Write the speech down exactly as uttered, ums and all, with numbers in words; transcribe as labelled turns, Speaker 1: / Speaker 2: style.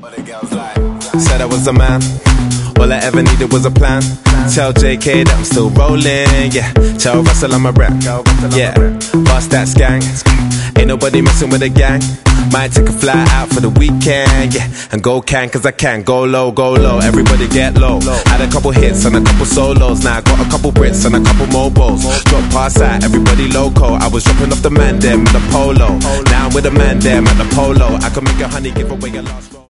Speaker 1: Said I was a man, all I ever needed was a plan. Tell J K that I'm still rolling, yeah. Tell Russell I'm a rap, yeah. Bust that skank, ain't nobody messing with the gang. Might take a fly out for the weekend, yeah. And go can, cause I can. Go low, go low, everybody get low. Had a couple hits and a couple solos. Now I got a couple Brits and a couple mobiles. Drop past out, everybody loco. I was dropping off the man them in the polo. Now I'm with the man them at the polo. I can make a honey give away a lost.